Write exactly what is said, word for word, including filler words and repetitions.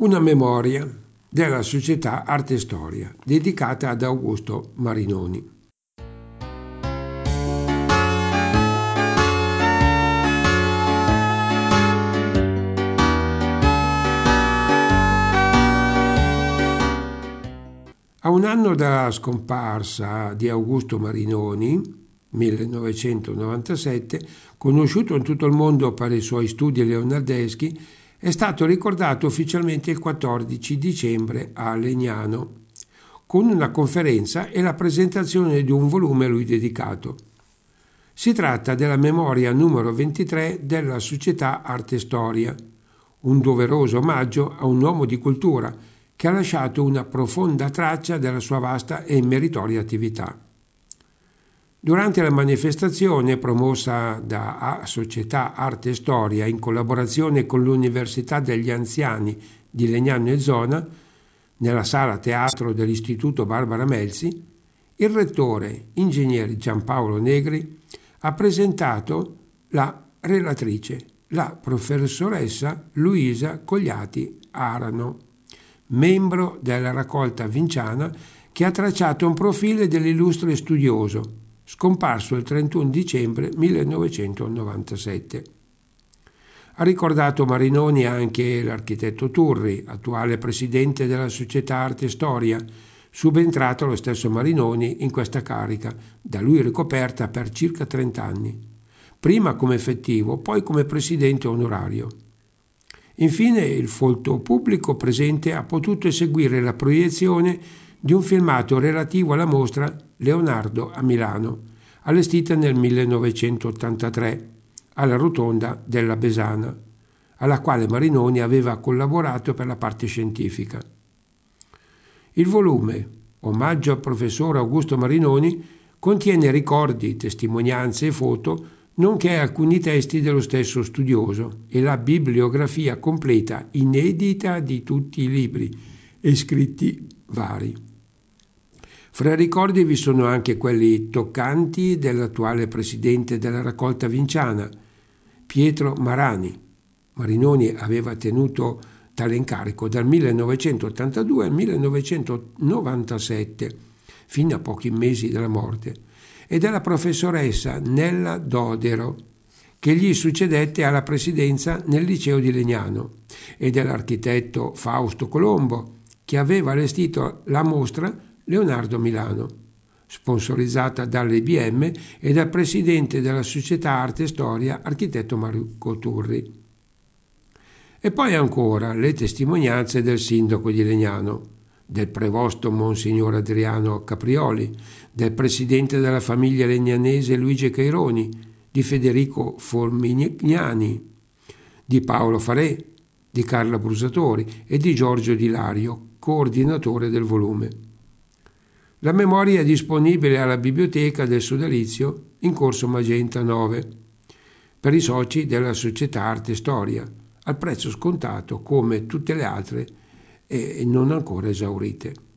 Una memoria della Società Arte e Storia, dedicata ad Augusto Marinoni. A un anno dalla scomparsa di Augusto Marinoni, millenovecentonovantasette, conosciuto in tutto il mondo per i suoi studi leonardeschi, è stato ricordato ufficialmente il quattordici dicembre a Legnano, con una conferenza e la presentazione di un volume a lui dedicato. Si tratta della memoria numero ventitré della Società Arte e Storia, un doveroso omaggio a un uomo di cultura che ha lasciato una profonda traccia della sua vasta e meritoria attività. Durante la manifestazione promossa da Società Arte e Storia in collaborazione con l'Università degli Anziani di Legnano e Zona, nella sala teatro dell'Istituto Barbara Melzi, il rettore, ingegner Giampaolo Negri, ha presentato la relatrice, la professoressa Luisa Cogliati Arano, membro della raccolta vinciana, che ha tracciato un profilo dell'illustre studioso, scomparso il trentuno dicembre millenovecentonovantasette. Ha ricordato Marinoni anche l'architetto Turri, attuale presidente della Società Arte e Storia, subentrato lo stesso Marinoni in questa carica, da lui ricoperta per circa trenta anni, prima come effettivo, poi come presidente onorario. Infine il folto pubblico presente ha potuto eseguire la proiezione di un filmato relativo alla mostra Leonardo a Milano, allestita nel millenovecentottantatré alla Rotonda della Besana, alla quale Marinoni aveva collaborato per la parte scientifica. Il volume, omaggio al professor Augusto Marinoni, contiene ricordi, testimonianze e foto, nonché alcuni testi dello stesso studioso e la bibliografia completa, inedita di tutti i libri e scritti vari. Fra i ricordi vi sono anche quelli toccanti dell'attuale presidente della raccolta vinciana, Pietro Marani. Marinoni aveva tenuto tale incarico dal millenovecentottantadue al millenovecentonovantasette, fino a pochi mesi dalla morte, e della professoressa Nella Dodero, che gli succedette alla presidenza nel liceo di Legnano, e dell'architetto Fausto Colombo, che aveva allestito la mostra Leonardo Milano, sponsorizzata dall'I B M e dal presidente della Società Arte e Storia, architetto Marco Turri. E poi ancora le testimonianze del sindaco di Legnano, del prevosto Monsignor Adriano Caprioli, del presidente della famiglia legnanese Luigi Caironi, di Federico Formignani, di Paolo Farè, di Carla Brusatori e di Giorgio Di Lario, coordinatore del volume. La memoria è disponibile alla biblioteca del sodalizio in corso Magenta nove per i soci della Società Arte e Storia, al prezzo scontato come tutte le altre e non ancora esaurite.